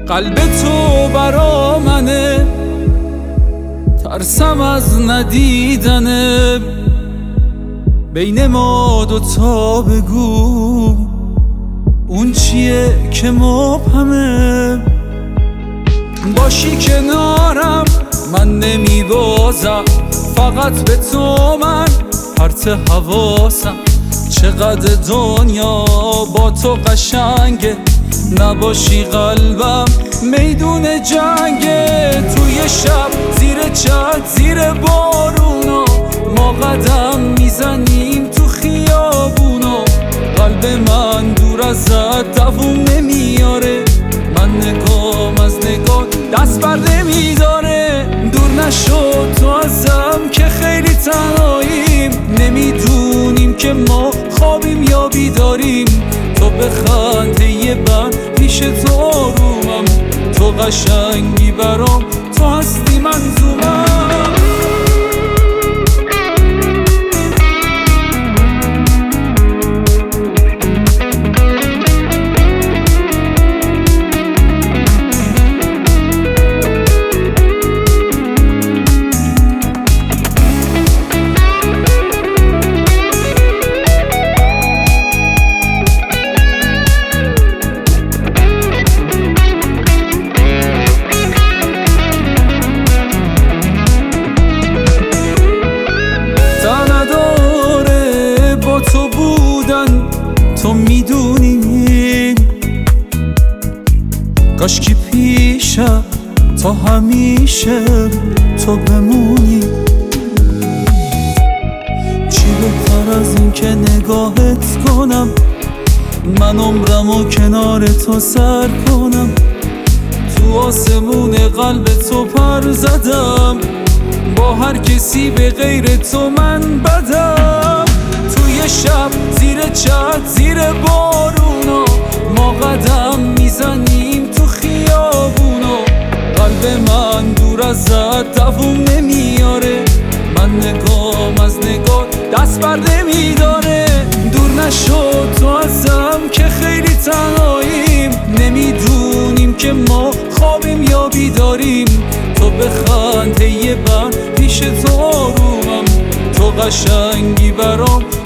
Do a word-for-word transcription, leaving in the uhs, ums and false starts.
قلب تو برا منه، ترسم از ندیدنه. بین ما دوتا بگو اون چیه که مبهمه. باشی کنارم من نمیبازم، فقط به تو من پرت حواسم. چقدر دنیا با تو قشنگه، نباشی قلبم میدون جنگه. توی شب زیر چت زیر بارونا ما قدم میزنیم تو خیابونا. قلب من دور ازت دووم نمیاره، من نگام از نگاه دست بر نمیداره. دور نشو تو ازم که خیلی تنهاییم، نمیدونیم که ما خوابیم یا بیداریم. تو بخند یه بند پیش تو آرومم، تو قشنگی برام، تو هستی منظومم. تو بودن تو میدونی، کاشکی پیشم تا همیشه تو بمونی. چی بهتر از این که نگاهت کنم، من عمرمو کنار تو سر کنم. تو آسمون قلب تو پر زدم، با هر کسی به غیر تو من بدم. توی شب زیر چت زیر بارونا ما قدم میزنیم تو خیابونا. قلب من دور ازت دووم نمیاره، من نگام از نگاه دست بر نمیداره. دور نشو تو ازم که خیلی تنهاییم، نمیدونیم که ما خوابیم یا بیداریم. تو بخند یه بند پیش تو آرومم، تو قشنگی برام،